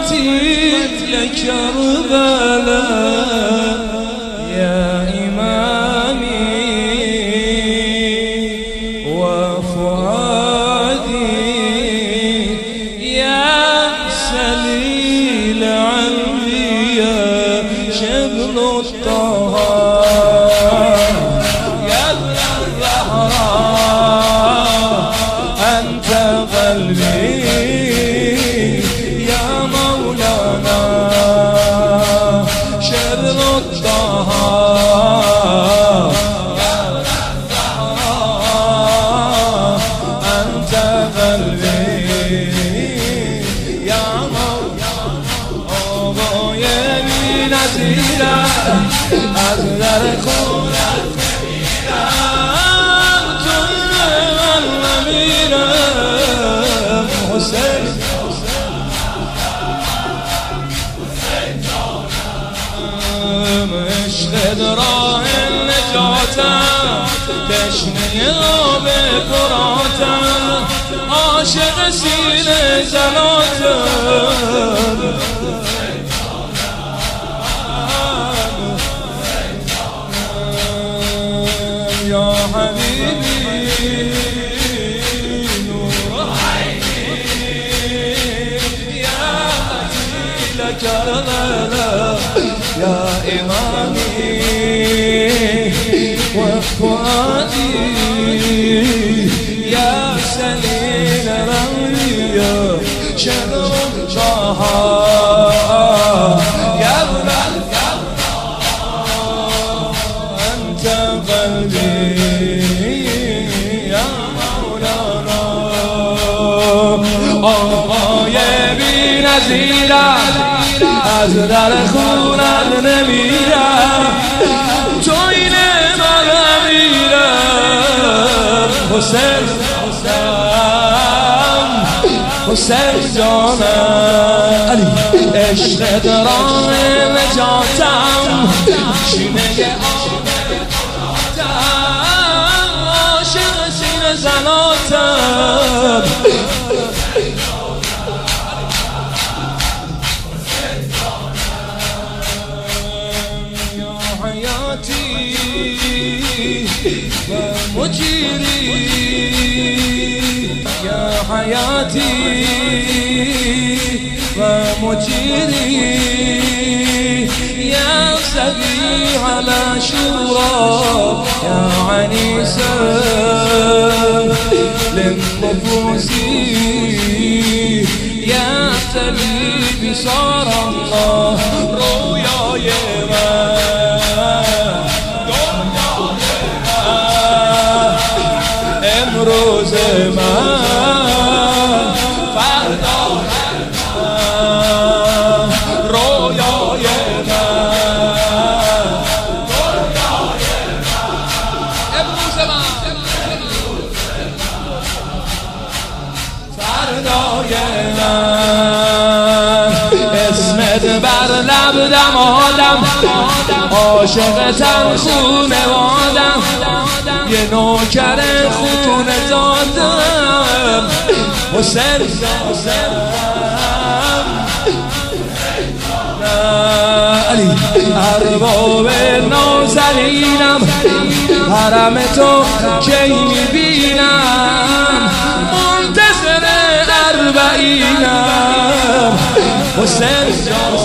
أمتي لكربلاء يا إمامي وفؤادي يا سليل علمي يا شبل الطهار يا ابن الزهراء أنت قلبي يا مولانا شبل الطهار يا ابن الزهراء أنت قلبي يا مولانا يا من أزيلا أزدر خونك عشق راه النجاتم تشنه آب فراتم عاشق سینه زلاتم یا حبیبی نور عینی یا قتیل کربلا يا إمامي وفؤادي يا سليل روي يا شبل الطهار يا ابن أنت قلبي يا مولانا يا بنزيلا از در خونت نمیرم تو این من میرم حسین حسین جانم عشق راه نجاتم شینه آب فراتم عاشق سینه زناتم ومجيري يا حياتي ومجيري يا سبيح العاشوراء يا عنيسا للنفوس يا طبيبي صار الله رؤياي امروز من فردا رویای من امروز من فردای من اسمت بر لب دمادم عاشقتم خونوادم یه نوکر خونه دادم حسین علی ارباب نازنینم حرم تو کی میبینم منتظر اربعینم حسین